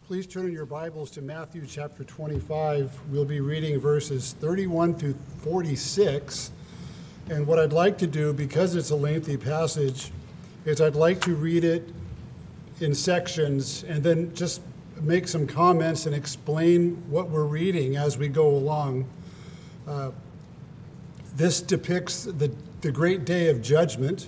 Please turn in your Bibles to Matthew chapter 25. We'll be reading verses 31 through 46. And what I'd like to do, because it's a lengthy passage, is I'd like to read it in sections and then just make some comments and explain what we're reading as we go along. This depicts the great day of judgment.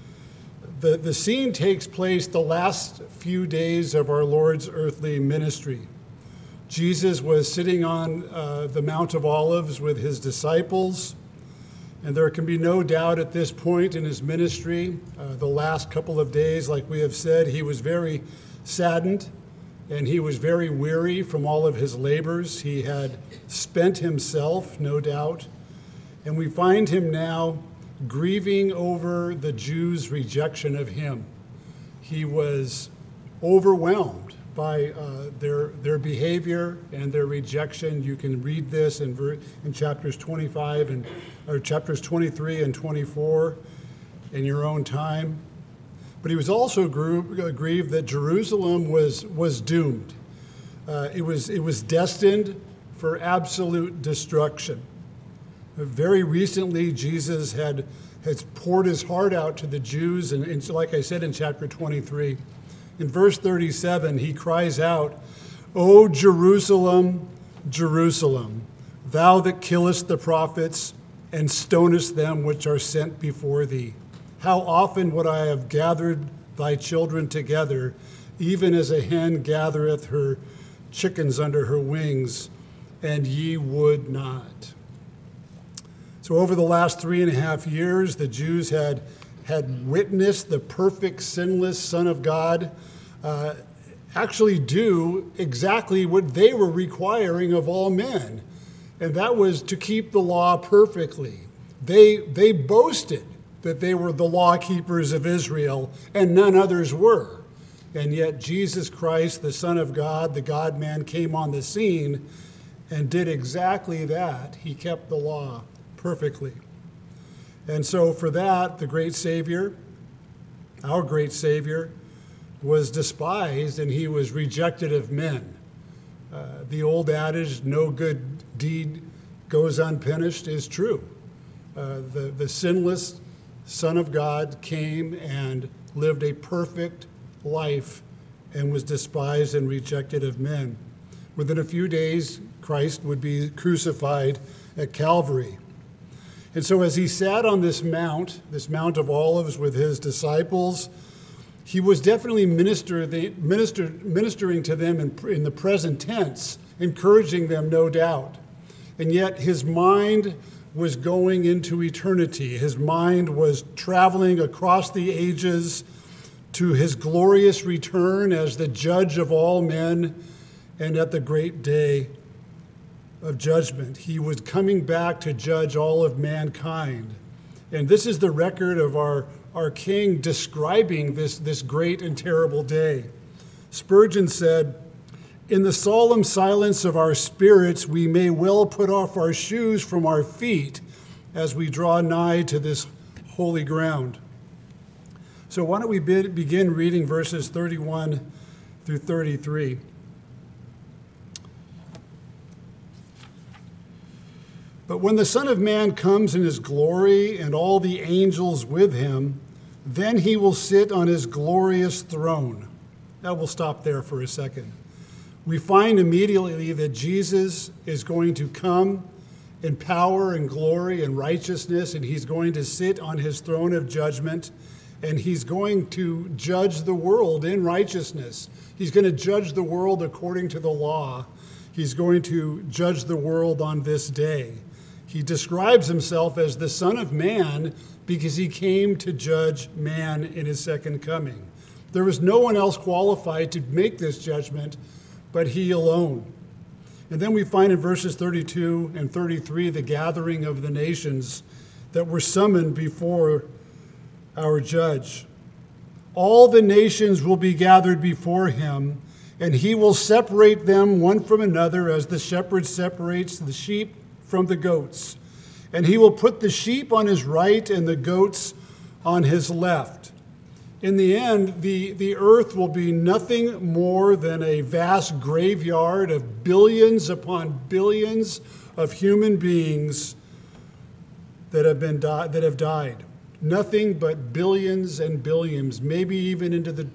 The scene takes place the last few days of our Lord's earthly ministry. Jesus was sitting on the Mount of Olives with his disciples, and there can be no doubt at this point in his ministry, the last couple of days, like we have said, he was very saddened and he was very weary from all of his labors. He had spent himself, no doubt, and we find him now grieving over the Jews' rejection of him. He was overwhelmed by their behavior and their rejection. You can read this in chapters 25 or chapters 23 and 24 in your own time. But he was also grieved that Jerusalem was doomed. It was destined for absolute destruction. Very recently, Jesus has poured his heart out to the Jews, and like I said in chapter 23, in verse 37, he cries out, "O Jerusalem, Jerusalem, thou that killest the prophets and stonest them which are sent before thee. How often would I have gathered thy children together, even as a hen gathereth her chickens under her wings, and ye would not." So over the last 3.5 years, the Jews had witnessed the perfect, sinless Son of God actually do exactly what they were requiring of all men, and that was to keep the law perfectly. They boasted that they were the law keepers of Israel, and none others were. And yet Jesus Christ, the Son of God, the God-man, came on the scene and did exactly that. He kept the law perfectly. And so for that, the great Savior, our great Savior, was despised and he was rejected of men. The old adage, no good deed goes unpunished, is true. The sinless Son of God came and lived a perfect life and was despised and rejected of men. Within a few days, Christ would be crucified at Calvary. And so as he sat on this Mount of Olives with his disciples, he was definitely ministering to them in the present tense, encouraging them, no doubt. And yet his mind was going into eternity. His mind was traveling across the ages to his glorious return as the judge of all men and at the great day of judgment. He was coming back to judge all of mankind. And this is the record of our King describing this great and terrible day. Spurgeon said, "In the solemn silence of our spirits, we may well put off our shoes from our feet as we draw nigh to this holy ground." So why don't we begin reading verses 31 through 33. "But when the Son of Man comes in his glory and all the angels with him, then he will sit on his glorious throne." Now we'll stop there for a second. We find immediately that Jesus is going to come in power and glory and righteousness, and he's going to sit on his throne of judgment, and he's going to judge the world in righteousness. He's going to judge the world according to the law. He's going to judge the world on this day. He describes himself as the Son of Man because he came to judge man in his second coming. There was no one else qualified to make this judgment but he alone. And then we find in verses 32 and 33 the gathering of the nations that were summoned before our judge. "All the nations will be gathered before him, and he will separate them one from another as the shepherd separates the sheep from the goats. And he will put the sheep on his right and the goats on his left. In the end, the earth will be nothing more than a vast graveyard of billions upon billions of human beings that have died. Nothing but billions and billions, maybe even into the,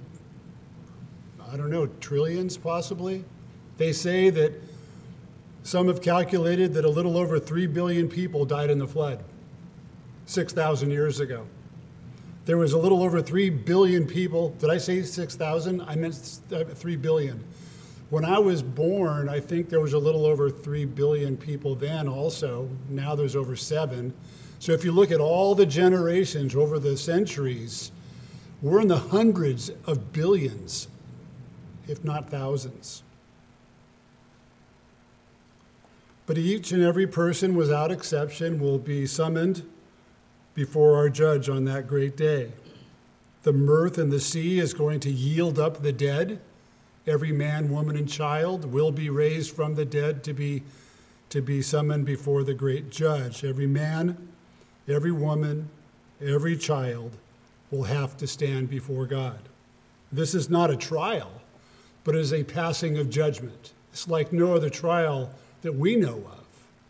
trillions possibly. They say that some have calculated that a little over 3 billion people died in the flood 6,000 years ago. There was a little over 3 billion people. Did I say 6,000? I meant 3 billion. When I was born, I think there was a little over 3 billion people then also. Now there's over 7. So if you look at all the generations over the centuries, we're in the hundreds of billions, if not thousands. But each and every person, without exception, will be summoned before our judge on that great day. The earth and the sea is going to yield up the dead. Every man, woman, and child will be raised from the dead to be summoned before the great judge. Every man, every woman, every child will have to stand before God. This is not a trial, but it is a passing of judgment. It's like no other trial that we know of.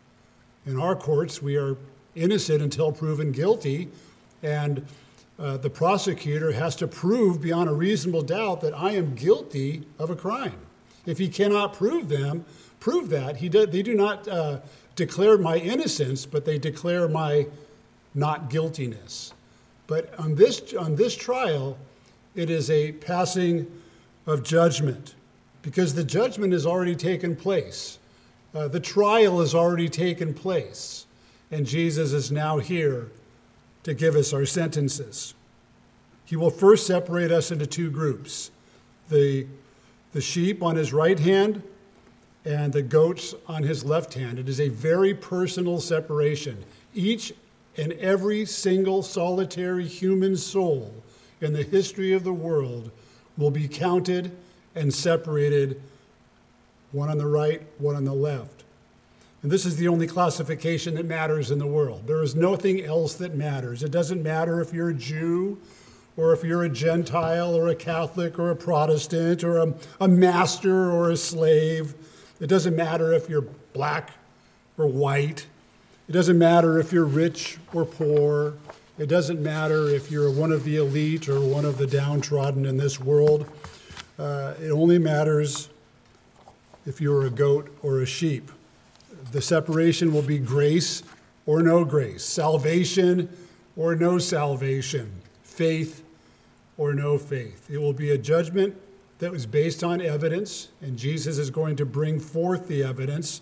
In our courts, we are innocent until proven guilty, and the prosecutor has to prove beyond a reasonable doubt that I am guilty of a crime. If he cannot prove that, they do not declare my innocence, but they declare my not guiltiness. But on this trial, it is a passing of judgment, because the judgment has already taken place. The trial has already taken place. And Jesus is now here to give us our sentences. He will first separate us into two groups, the sheep on his right hand and the goats on his left hand. It is a very personal separation. Each and every single solitary human soul in the history of the world will be counted and separated, one on the right, one on the left. And this is the only classification that matters in the world. There is nothing else that matters. It doesn't matter if you're a Jew or if you're a Gentile or a Catholic or a Protestant or a master or a slave. It doesn't matter if you're black or white. It doesn't matter if you're rich or poor. It doesn't matter if you're one of the elite or one of the downtrodden in this world. It only matters if you're a goat or a sheep. The separation will be grace or no grace, salvation or no salvation, faith or no faith. It will be a judgment that was based on evidence, and Jesus is going to bring forth the evidence.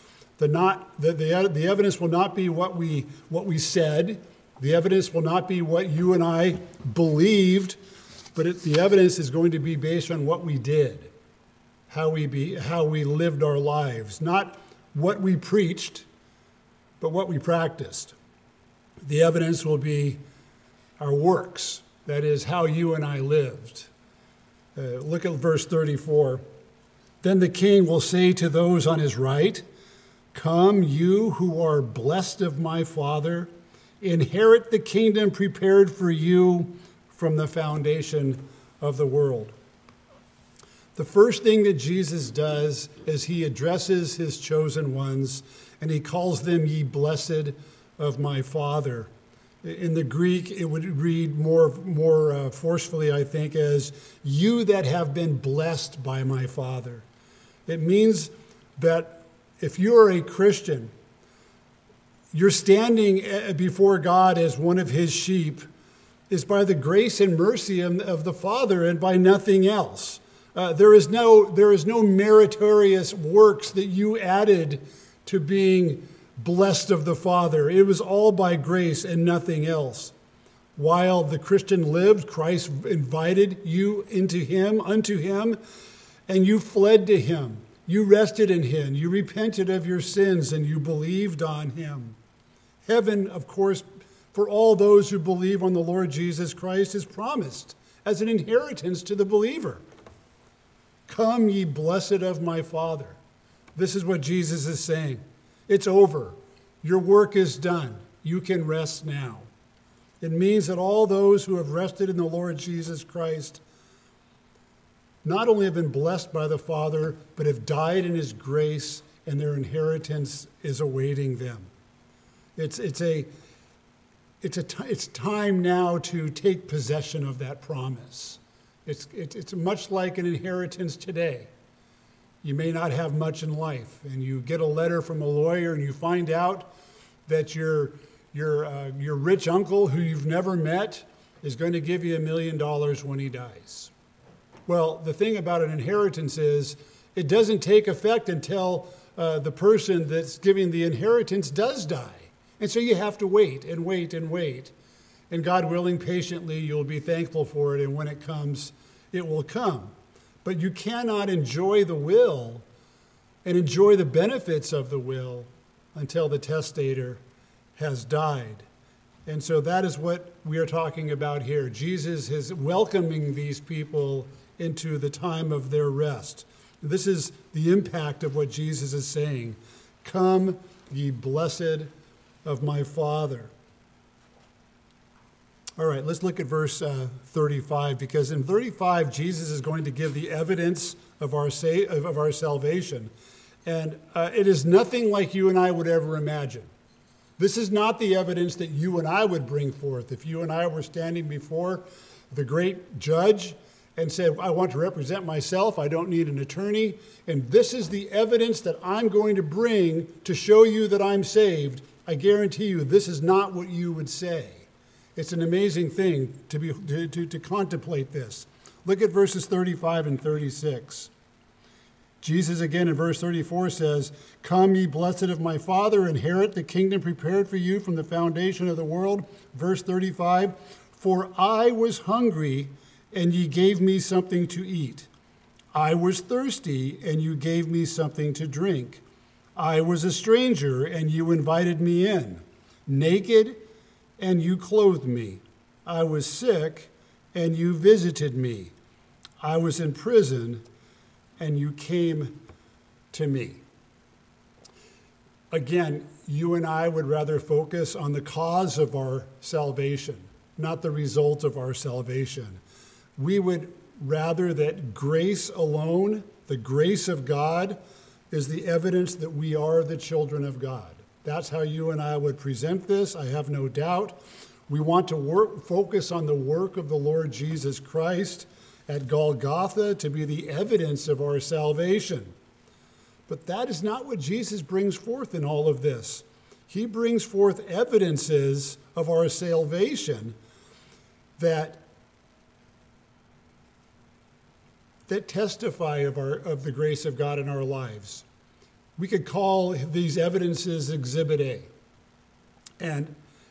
The evidence will not be what we said. The evidence will not be what you and I believed, but the evidence is going to be based on what we did, how we lived our lives, not what we preached, but what we practiced. The evidence will be our works, that is, how you and I lived. Look at verse 34. Then the king will say to those on his right, "Come, you who are blessed of my Father, inherit the kingdom prepared for you from the foundation of the world." The first thing that Jesus does is he addresses his chosen ones, and he calls them ye blessed of my Father. In the Greek, it would read more forcefully, I think, as you that have been blessed by my Father. It means that if you are a Christian, you're standing before God as one of his sheep is by the grace and mercy of the Father and by nothing else. There is no meritorious works that you added to being blessed of the Father. It was all by grace and nothing else. While the Christian lived, Christ invited you unto him, and you fled to him. You rested in him. You repented of your sins, and you believed on him. Heaven, of course, for all those who believe on the Lord Jesus Christ, is promised as an inheritance to the believer. Come, ye blessed of my Father. This is what Jesus is saying. It's over. Your work is done. You can rest now. It means that all those who have rested in the Lord Jesus Christ not only have been blessed by the Father, but have died in his grace, and their inheritance is awaiting them. It's time now to take possession of that promise. It's much like an inheritance today. You may not have much in life, and you get a letter from a lawyer, and you find out that your rich uncle, who you've never met, is going to give you $1 million when he dies. Well, the thing about an inheritance is it doesn't take effect until the person that's giving the inheritance does die. And so you have to wait and wait and wait. And God willing, patiently, you'll be thankful for it. And when it comes, it will come. But you cannot enjoy the will and enjoy the benefits of the will until the testator has died. And so that is what we are talking about here. Jesus is welcoming these people into the time of their rest. This is the impact of what Jesus is saying. Come, ye blessed of my Father. All right, let's look at verse 35, because in 35, Jesus is going to give the evidence of our salvation. And it is nothing like you and I would ever imagine. This is not the evidence that you and I would bring forth. If you and I were standing before the great judge and said, I want to represent myself, I don't need an attorney, and this is the evidence that I'm going to bring to show you that I'm saved, I guarantee you this is not what you would say. It's an amazing thing to contemplate this. Look at verses 35 and 36. Jesus again in verse 34 says, Come, ye blessed of my Father, inherit the kingdom prepared for you from the foundation of the world. Verse 35, For I was hungry, and ye gave me something to eat. I was thirsty, and you gave me something to drink. I was a stranger, and you invited me in. Naked, and you clothed me. I was sick, and you visited me. I was in prison, and you came to me. Again, you and I would rather focus on the cause of our salvation, not the result of our salvation. We would rather that grace alone, the grace of God, is the evidence that we are the children of God. That's how you and I would present this, I have no doubt. We want to focus on the work of the Lord Jesus Christ at Golgotha to be the evidence of our salvation. But that is not what Jesus brings forth in all of this. He brings forth evidences of our salvation that testify of the grace of God in our lives. We could call these evidences Exhibit A. And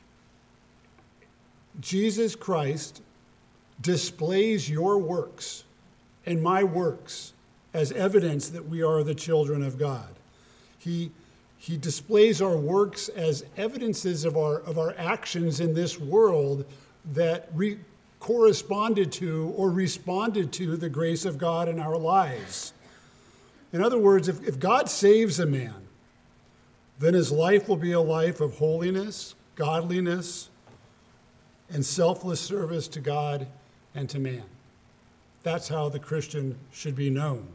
Jesus Christ displays your works and my works as evidence that we are the children of God. He displays our works as evidences of our actions in this world that corresponded to or responded to the grace of God in our lives. In other words, if God saves a man, then his life will be a life of holiness, godliness, and selfless service to God and to man. That's how the Christian should be known.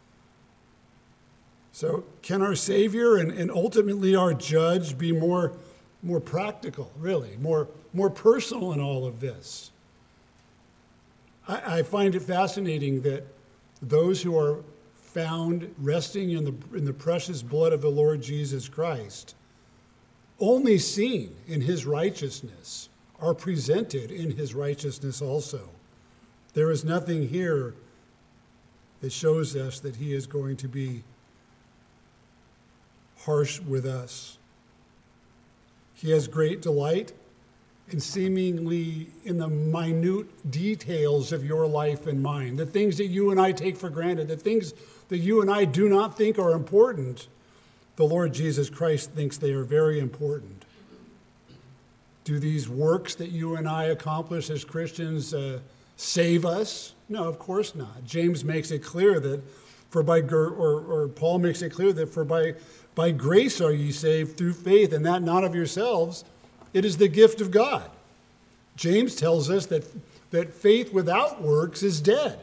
So can our Savior and ultimately our judge be more practical, really, more personal in all of this? I find it fascinating that those who are found resting in the precious blood of the Lord Jesus Christ, only seen in his righteousness, are presented in his righteousness also. There is nothing here that shows us that he is going to be harsh with us. He has great delight in seemingly in the minute details of your life and mine, the things that you and I take for granted, the things that you and I do not think are important. The Lord Jesus Christ thinks they are very important. Do these works that you and I accomplish as Christians save us? No, of course not. James makes it clear that Paul makes it clear that by grace are ye saved through faith, and that not of yourselves. It is the gift of God. James tells us that faith without works is dead.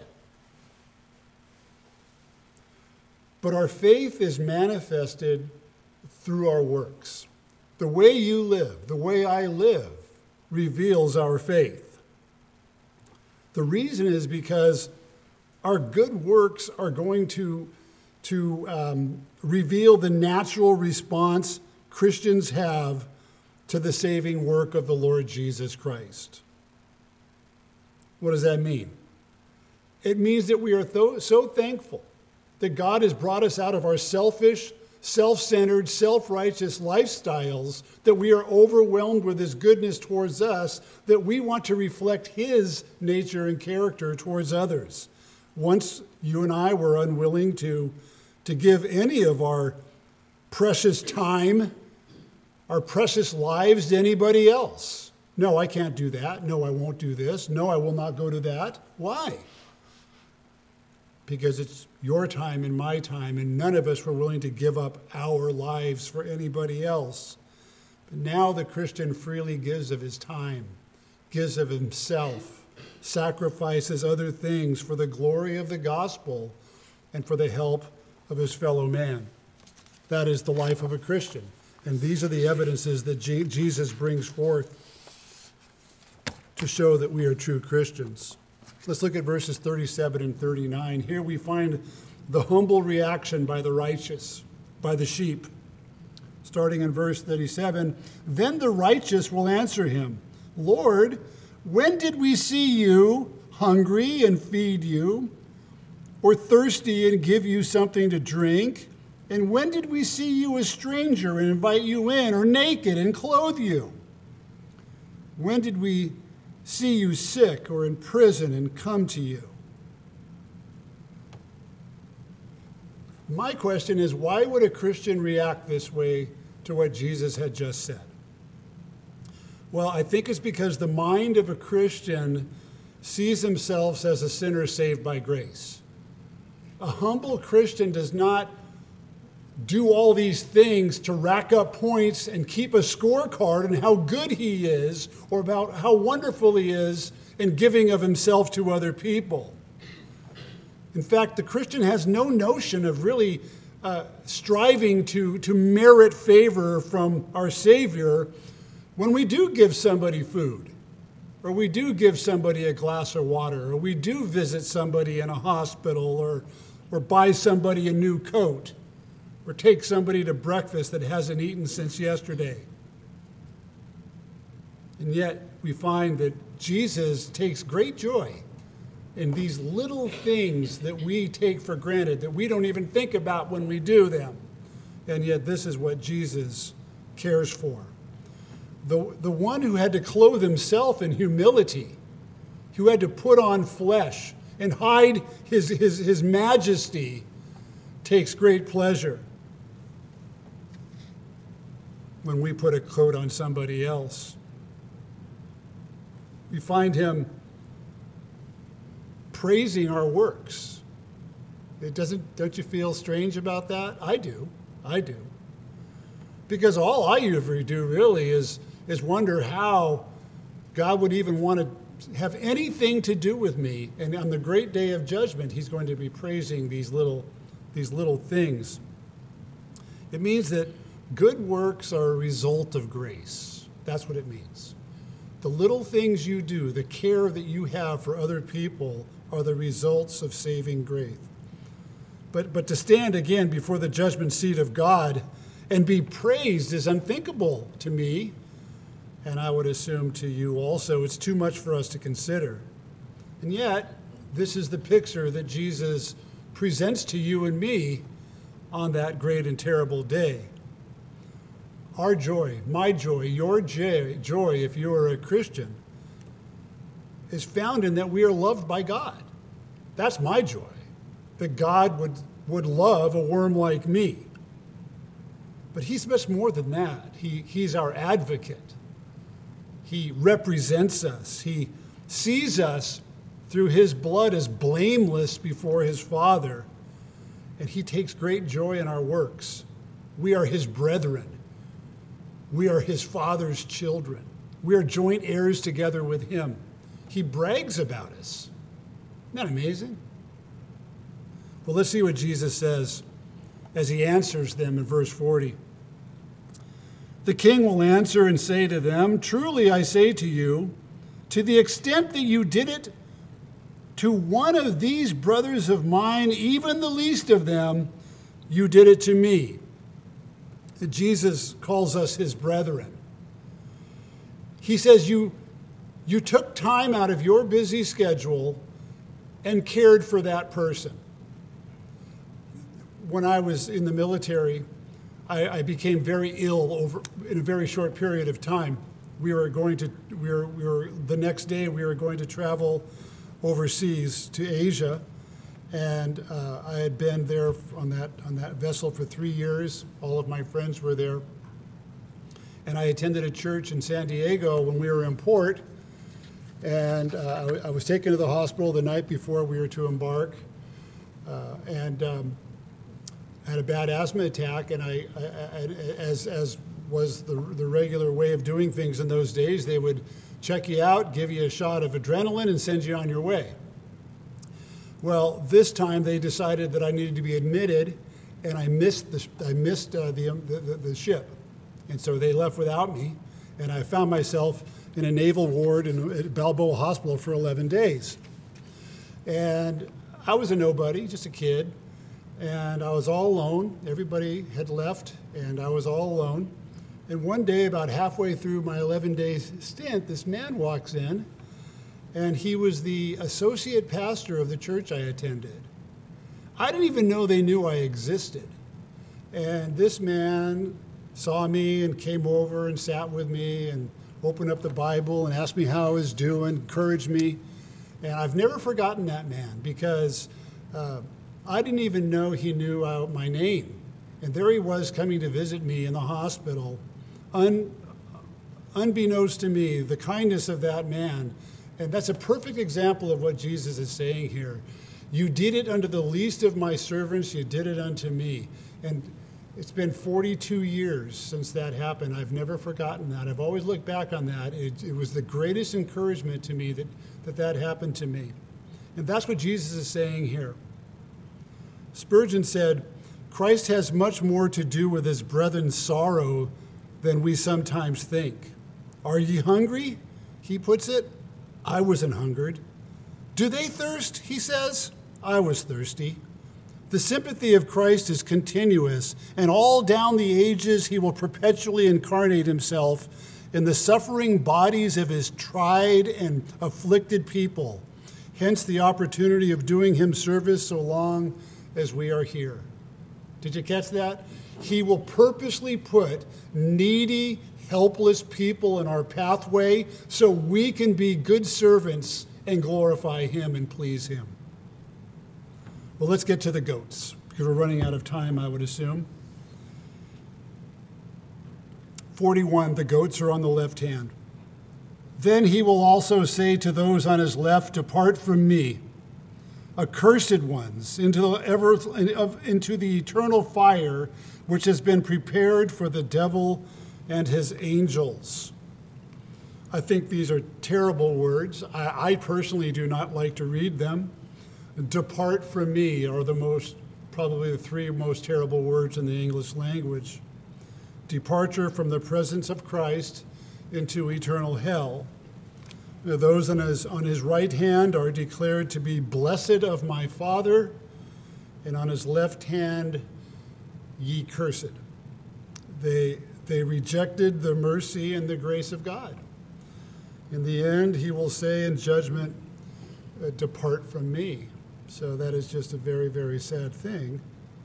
But our faith is manifested through our works. The way you live, the way I live, reveals our faith. The reason is because our good works are going to reveal the natural response Christians have to the saving work of the Lord Jesus Christ. What does that mean? It means that we are so thankful that God has brought us out of our selfish, self-centered, self-righteous lifestyles, that we are overwhelmed with his goodness towards us, that we want to reflect his nature and character towards others. Once you and I were unwilling to give any of our precious time, our precious lives to anybody else. No, I can't do that. No, I won't do this. No, I will not go to that. Why? Because it's your time and my time, and none of us were willing to give up our lives for anybody else. But now the Christian freely gives of his time, gives of himself, sacrifices other things for the glory of the gospel and for the help of his fellow man. That is the life of a Christian. And these are the evidences that Jesus brings forth to show that we are true Christians. Let's look at verses 37 and 39. Here we find the humble reaction by the righteous, by the sheep. Starting in verse 37, then the righteous will answer him, Lord, when did we see you hungry and feed you, or thirsty and give you something to drink? And when did we see you a stranger and invite you in, or naked and clothe you? When did we see you sick or in prison and come to you? My question is, why would a Christian react this way to what Jesus had just said? Well, I think it's because the mind of a Christian sees himself as a sinner saved by grace. A humble Christian does not do all these things to rack up points and keep a scorecard on how good he is or about how wonderful he is in giving of himself to other people. In fact, the Christian has no notion of really striving to merit favor from our Savior when we do give somebody food, or we do give somebody a glass of water, or we do visit somebody in a hospital, or buy somebody a new coat, or take somebody to breakfast that hasn't eaten since yesterday. And yet we find that Jesus takes great joy in these little things that we take for granted, that we don't even think about when we do them. And yet this is what Jesus cares for. The one who had to clothe himself in humility, who had to put on flesh and hide his majesty, takes great pleasure when we put a coat on somebody else. We find him praising our works. Don't you feel strange about that? I do. Because all I ever do really is wonder how God would even want to have anything to do with me. And on the great day of judgment, he's going to be praising these little things. It means that good works are a result of grace. That's what it means. The little things you do, the care that you have for other people, are the results of saving grace. But to stand again before the judgment seat of God and be praised is unthinkable to me, and I would assume to you also. It's too much for us to consider. And yet, this is the picture that Jesus presents to you and me on that great and terrible day. Our joy, my joy, your joy, if you are a Christian, is found in that we are loved by God. That's my joy, that God would love a worm like me. But he's much more than that. He's our advocate. He represents us. He sees us through his blood as blameless before his Father, and he takes great joy in our works. We are his brethren. We are his Father's children. We are joint heirs together with him. He brags about us. Isn't that amazing? Well, let's see what Jesus says as he answers them in verse 40. The king will answer and say to them, truly I say to you, to the extent that you did it to one of these brothers of mine, even the least of them, you did it to me. Jesus calls us his brethren. He says you took time out of your busy schedule and cared for that person. When I was in the military, I became very ill in a very short period of time. The next day we were going to travel overseas to Asia, and I had been there on that vessel for 3 years. All of my friends were there, and I attended a church in San Diego when we were in port, and I was taken to the hospital the night before we were to embark, and I had a bad asthma attack, and I as was the regular way of doing things in those days, they would check you out, give you a shot of adrenaline, and send you on your way. Well, this time they decided that I needed to be admitted, and I missed the ship, and so they left without me, and I found myself in a naval ward at Balboa Hospital for 11 days. And I was a nobody, just a kid, and I was all alone. Everybody had left, and I was all alone. And one day, about halfway through my 11-day stint, this man walks in, and he was the associate pastor of the church I attended. I didn't even know they knew I existed. And this man saw me and came over and sat with me and opened up the Bible and asked me how I was doing, encouraged me. And I've never forgotten that man, because I didn't even know he knew my name. And there he was coming to visit me in the hospital. Unbeknownst to me, the kindness of that man. And that's a perfect example of what Jesus is saying here. You did it unto the least of my servants, you did it unto me. And it's been 42 years since that happened. I've never forgotten that. I've always looked back on that. It was the greatest encouragement to me that happened to me. And that's what Jesus is saying here. Spurgeon said, Christ has much more to do with his brethren's sorrow than we sometimes think. Are ye hungry? He puts it. I wasn't hungered. Do they thirst? He says. I was thirsty. The sympathy of Christ is continuous, and all down the ages he will perpetually incarnate himself in the suffering bodies of his tried and afflicted people. Hence the opportunity of doing him service so long as we are here. Did you catch that? He will purposely put needy, helpless people in our pathway so we can be good servants and glorify him and please him. Well, let's get to the goats, because we're running out of time, I would assume. 41, the goats are on the left hand. Then he will also say to those on his left, depart from me, accursed ones, into the eternal fire, which has been prepared for the devil and his angels. I think these are terrible words. I personally do not like to read them. Depart from me are probably the three most terrible words in the English language. Departure from the presence of Christ into eternal hell. Those on his right hand are declared to be blessed of my Father, and on his left hand, ye cursed. They rejected the mercy and the grace of God. In the end, he will say in judgment, depart from me. So that is just a very, very sad thing.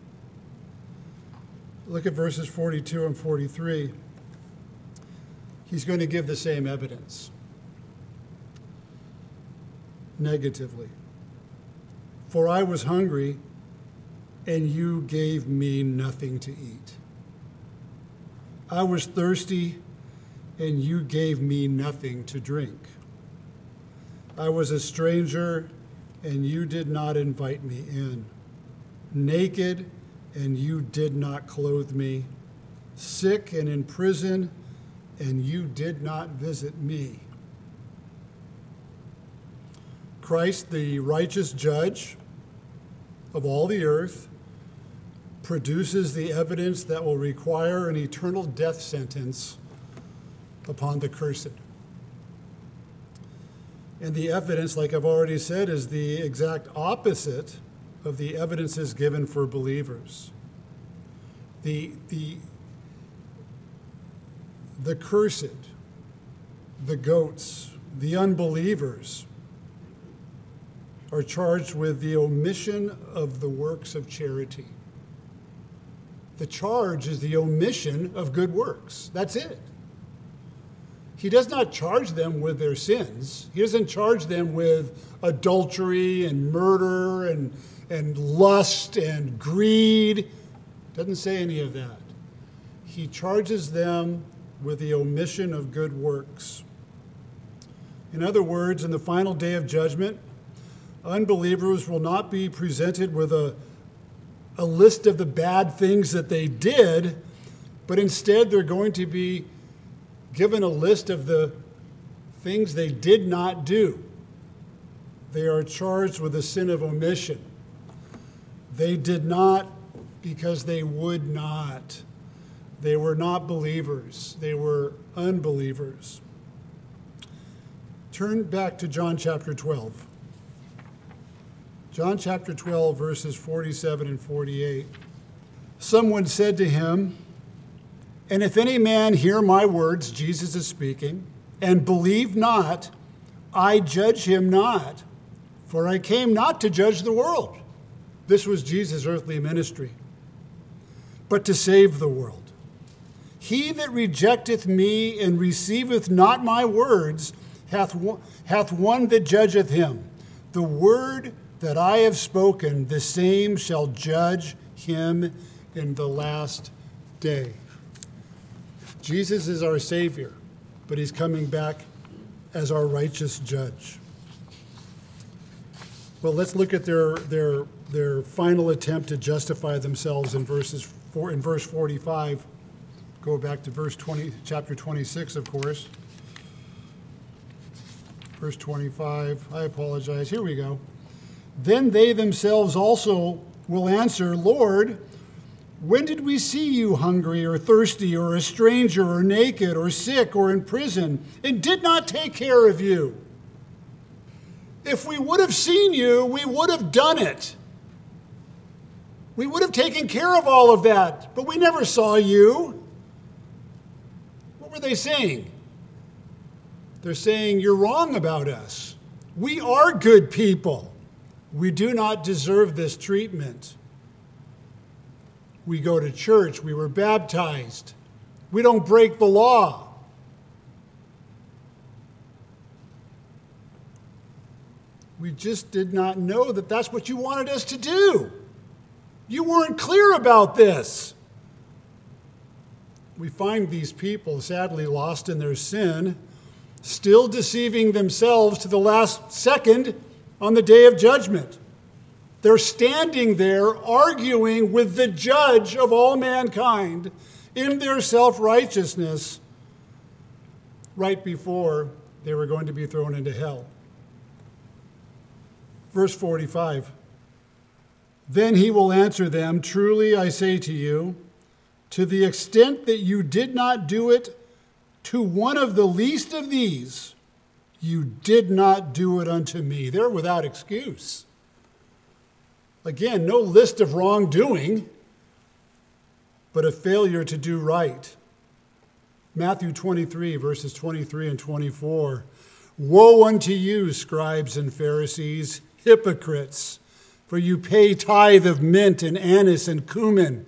Look at verses 42 and 43. He's going to give the same evidence. Negatively. For I was hungry, and you gave me nothing to eat. I was thirsty, and you gave me nothing to drink. I was a stranger, and you did not invite me in. Naked, and you did not clothe me. Sick and in prison, and you did not visit me. Christ, the righteous judge of all the earth, produces the evidence that will require an eternal death sentence upon the cursed. And the evidence, like I've already said, is the exact opposite of the evidences given for believers. The cursed, the goats, the unbelievers are charged with the omission of the works of charity. The charge is the omission of good works. That's it. He does not charge them with their sins. He doesn't charge them with adultery and murder and lust and greed. Doesn't say any of that. He charges them with the omission of good works. In other words, in the final day of judgment, unbelievers will not be presented with a list of the bad things that they did, but instead they're going to be given a list of the things they did not do. They are charged with the sin of omission. They did not because they would not. They were not believers. They were unbelievers. Turn back to John chapter 12. John chapter 12, verses 47 and 48. Someone said to him, "And if any man hear my words," Jesus is speaking, "and believe not, I judge him not, for I came not to judge the world." This was Jesus' earthly ministry, but to save the world. "He that rejecteth me and receiveth not my words hath one that judgeth him. The word that I have spoken, the same shall judge him in the last day." Jesus is our Savior, but he's coming back as our righteous judge. Well, let's look at their final attempt to justify themselves in verse 45. Go back to chapter 26, of course. Verse 25. I apologize. Here we go. "Then they themselves also will answer, Lord, when did we see you hungry or thirsty or a stranger or naked or sick or in prison and did not take care of you? If we would have seen you, we would have done it. We would have taken care of all of that, but we never saw you." What were they saying? They're saying, "You're wrong about us. We are good people. We do not deserve this treatment. We go to church. We were baptized. We don't break the law." We just did not know that that's what you wanted us to do. You weren't clear about this. We find these people sadly lost in their sin, still deceiving themselves to the last second on the day of judgment. They're standing there arguing with the judge of all mankind in their self-righteousness right before they were going to be thrown into hell. Verse 45, "Then he will answer them, truly I say to you, to the extent that you did not do it to one of the least of these, you did not do it unto me." They're without excuse. Again, no list of wrongdoing, but a failure to do right. Matthew 23, verses 23 and 24. "Woe unto you, scribes and Pharisees, hypocrites, for you pay tithe of mint and anise and cumin."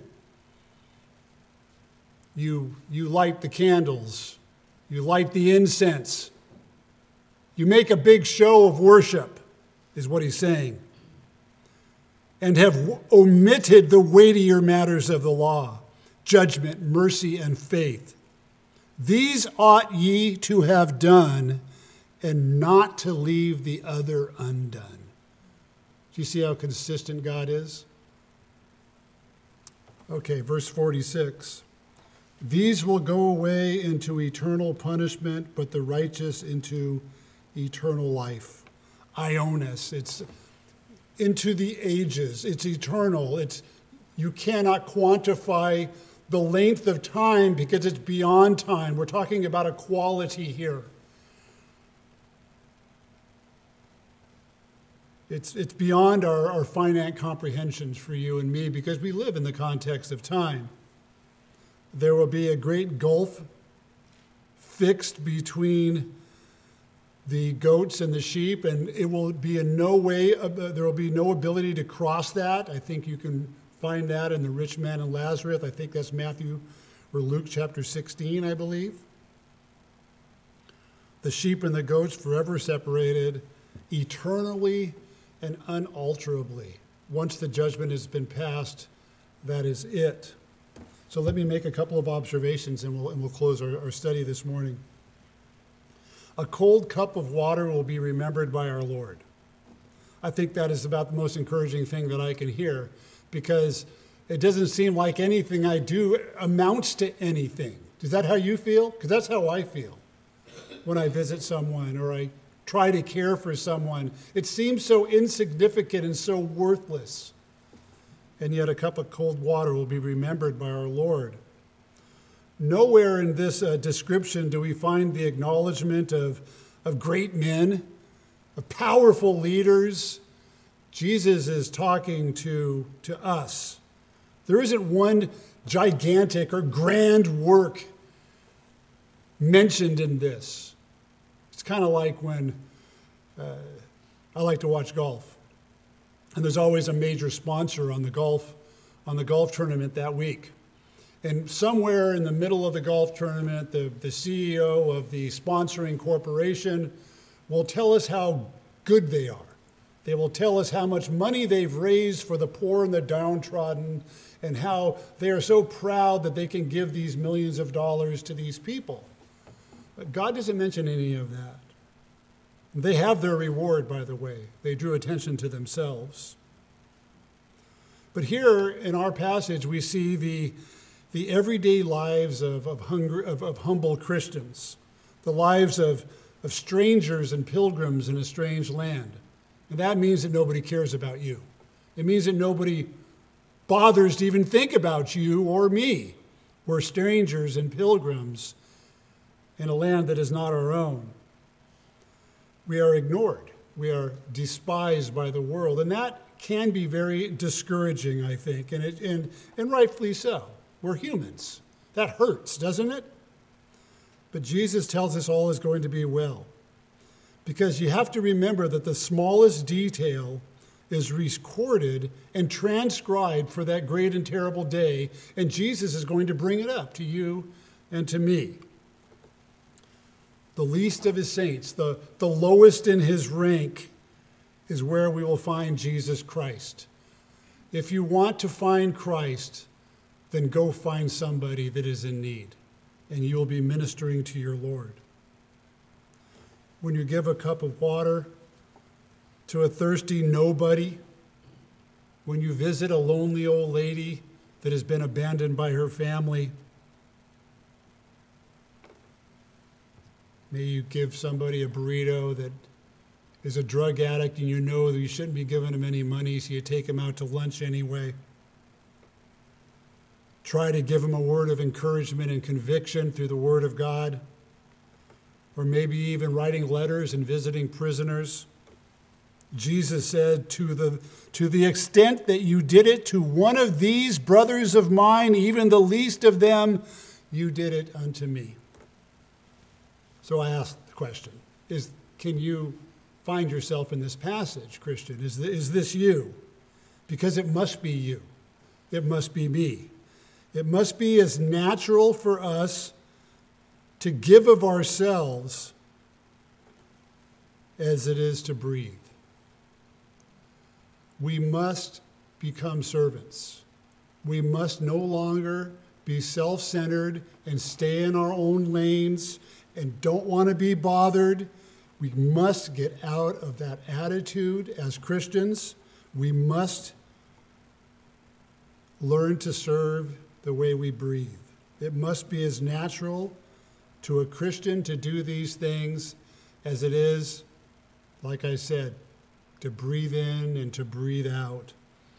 You light the candles. You light the incense. You make a big show of worship, is what he's saying, and have omitted the weightier matters of the law, judgment, mercy, and faith. These ought ye to have done, and not to leave the other undone. Do you see how consistent God is? Okay, verse 46. These will go away into eternal punishment, but the righteous into eternal life. Ionis, it's into the ages. It's eternal. You cannot quantify the length of time because it's beyond time. We're talking about a quality here. It's beyond our finite comprehensions for you and me because we live in the context of time. There will be a great gulf fixed between the goats and the sheep, and it will be in no way, there will be no ability to cross that. I think you can find that in the rich man and Lazarus. I think that's Matthew or Luke chapter 16, I believe. The sheep and the goats forever separated, eternally and unalterably. Once the judgment has been passed, that is it. So let me make a couple of observations and we'll close our study this morning. A cold cup of water will be remembered by our Lord. I think that is about the most encouraging thing that I can hear because it doesn't seem like anything I do amounts to anything. Is that how you feel? Because that's how I feel when I visit someone or I try to care for someone. It seems so insignificant and so worthless. And yet a cup of cold water will be remembered by our Lord. Nowhere in this description do we find the acknowledgement of great men, of powerful leaders. Jesus is talking to us. There isn't one gigantic or grand work mentioned in this. It's kind of like when I like to watch golf. And there's always a major sponsor on the golf tournament that week. And somewhere in the middle of the golf tournament, the CEO of the sponsoring corporation will tell us how good they are. They will tell us how much money they've raised for the poor and the downtrodden and how they are so proud that they can give these millions of dollars to these people. But God doesn't mention any of that. They have their reward, by the way. They drew attention to themselves. But here in our passage, we see the everyday lives of humble Christians, the lives of strangers and pilgrims in a strange land. And that means that nobody cares about you. It means that nobody bothers to even think about you or me. We're strangers and pilgrims in a land that is not our own. We are ignored. We are despised by the world. And that can be very discouraging, I think, and rightfully so. We're humans. That hurts, doesn't it? But Jesus tells us all is going to be well. Because you have to remember that the smallest detail is recorded and transcribed for that great and terrible day, and Jesus is going to bring it up to you and to me. The least of his saints, the lowest in his rank, is where we will find Jesus Christ. If you want to find Christ, then go find somebody that is in need, and you will be ministering to your Lord. When you give a cup of water to a thirsty nobody, when you visit a lonely old lady that has been abandoned by her family, may you give somebody a burrito that is a drug addict and you know that you shouldn't be giving him any money, so you take him out to lunch anyway. Try to give him a word of encouragement and conviction through the Word of God, or maybe even writing letters and visiting prisoners. Jesus said, to the extent that you did it to one of these brothers of mine, even the least of them, you did it unto me. So I ask the question, can you find yourself in this passage, Christian? Is this you? Because it must be you. It must be me. It must be as natural for us to give of ourselves as it is to breathe. We must become servants. We must no longer be self-centered and stay in our own lanes and don't want to be bothered. We must get out of that attitude as Christians. We must learn to serve the way we breathe. It must be as natural to a Christian to do these things as it is, like I said, to breathe in and to breathe out.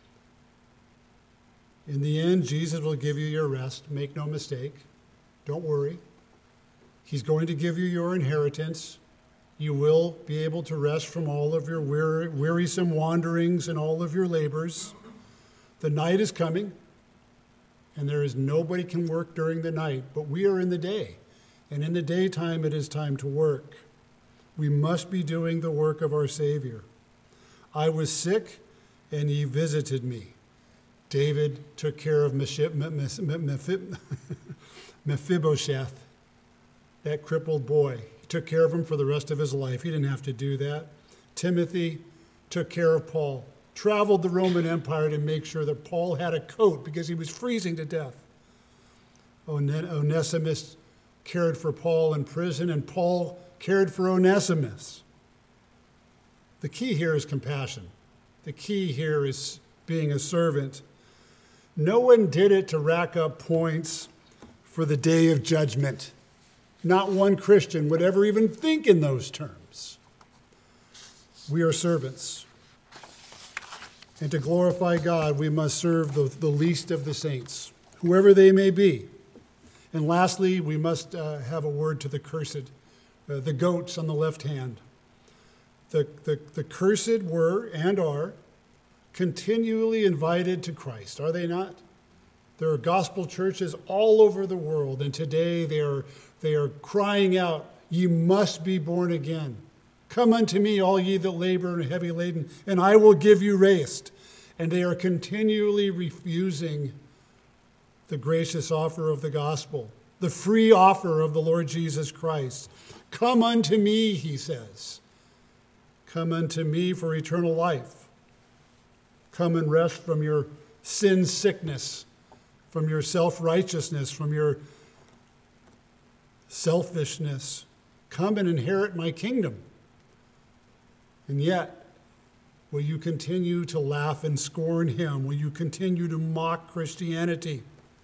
In the end, Jesus will give you your rest. Make no mistake. Don't worry. He's going to give you your inheritance. You will be able to rest from all of your wearisome wanderings and all of your labors. The night is coming, and there is nobody can work during the night, but we are in the day. And in the daytime, it is time to work. We must be doing the work of our Savior. I was sick, and ye visited me. David took care of Mephibosheth, that crippled boy. He took care of him for the rest of his life. He didn't have to do that. Timothy took care of Paul, traveled the Roman Empire to make sure that Paul had a coat because he was freezing to death. Onesimus cared for Paul in prison, and Paul cared for Onesimus. The key here is compassion. The key here is being a servant. No one did it to rack up points for the day of judgment. Not one Christian would ever even think in those terms. We are servants. And to glorify God, we must serve the least of the saints, whoever they may be. And lastly, we must have a word to the cursed, the goats on the left hand. The cursed were and are continually invited to Christ, are they not? There are gospel churches all over the world, and today they are crying out, "Ye must be born again. Come unto me, all ye that labor and are heavy laden, and I will give you rest." And they are continually refusing the gracious offer of the gospel, the free offer of the Lord Jesus Christ. Come unto me, he says. Come unto me for eternal life. Come and rest from your sin sickness, from your self-righteousness, from your selfishness. Come and inherit my kingdom. And yet, will you continue to laugh and scorn him? Will you continue to mock Christianity?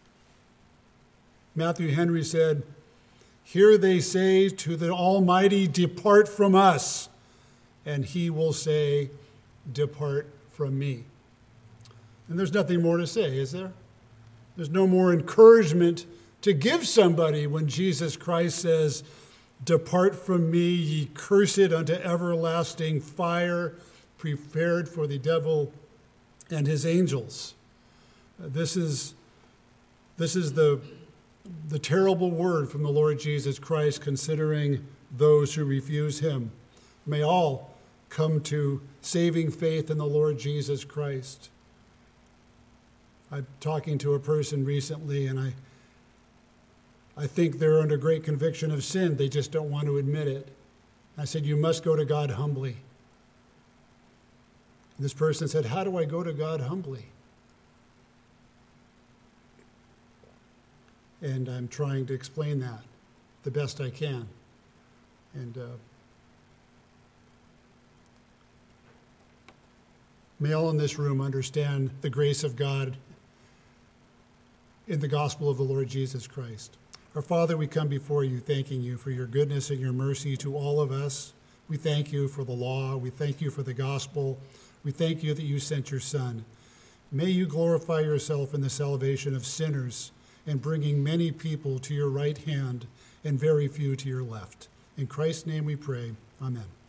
Matthew Henry said, "Here they say to the Almighty, 'Depart from us,' and he will say, 'Depart from me.'" And there's nothing more to say, is there? There's no more encouragement to give somebody when Jesus Christ says, "Depart from me, ye cursed, unto everlasting fire, prepared for the devil and his angels." This is the terrible word from the Lord Jesus Christ considering those who refuse him. May all come to saving faith in the Lord Jesus Christ. I'm talking to a person recently, and I think they're under great conviction of sin. They just don't want to admit it. I said, "You must go to God humbly." And this person said, "How do I go to God humbly?" And I'm trying to explain that the best I can. And may all in this room understand the grace of God in the gospel of the Lord Jesus Christ. Our Father, we come before you thanking you for your goodness and your mercy to all of us. We thank you for the law. We thank you for the gospel. We thank you that you sent your Son. May you glorify yourself in the salvation of sinners and bringing many people to your right hand and very few to your left. In Christ's name we pray. Amen.